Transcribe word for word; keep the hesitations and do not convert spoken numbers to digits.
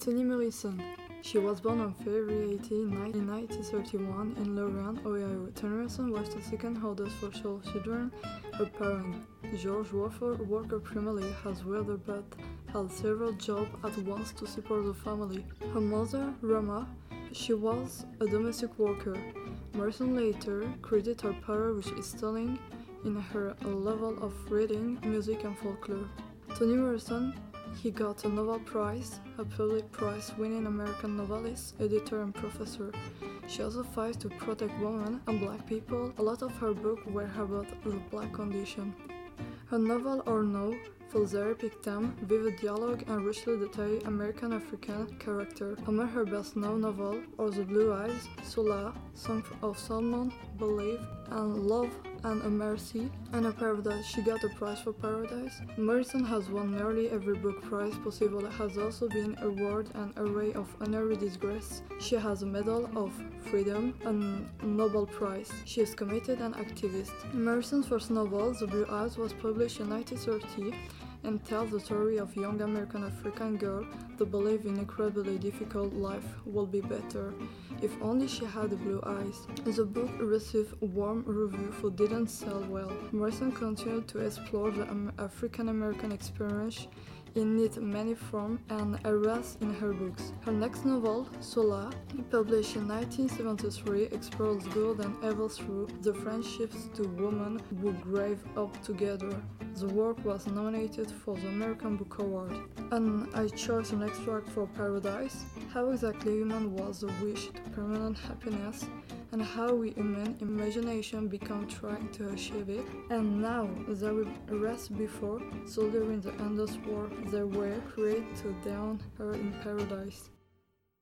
Toni Morrison. She was born on February eighteenth, nineteen thirty-one in Lorraine, Ohio. Toni Morrison was the second oldest of four children. Her parent, George Warford, worked primarily as welder but had several jobs at once to support the family. Her mother, Roma, she was a domestic worker. Morrison later credited her power with instilling in her a level of reading, music, and folklore. Toni Morrison, he got a Nobel Prize, a public prize-winning American novelist, editor, and professor. She also fights to protect women and black people. A lot of her books were about the black condition. Her novel Or No fills their epic theme, vivid dialogue, and richly detailed American-African character. Among her best-known novels are The Blue Eyes, Sola, Song of Solomon, Believe, and Love and a Mercy, and a Paradise. She got a prize for Paradise. Morrison has won nearly every book prize possible, has also been awarded an array of honorary disgrace. She has a Medal of Freedom and a Nobel Prize. She is committed and activist. Morrison's first novel, The Blue Eyes, was published in nineteen thirty and tells the story of a young American African girl that believes in incredibly difficult life will be better if only she had the blue eyes. The book received warm reviews but didn't sell well. Morrison continued to explore the African American experience in its many forms and areas in her books. Her next novel, Sola, published in nineteen seventy-three, explores good and evil through the friendships two women who grave up together. The work was nominated for the American Book Award. And I chose an extract for Paradise. How exactly human was the wish to permanent happiness, and how we human imagination become trying to achieve it. And now there will rest before, so during the endless war, they were created to down her in paradise.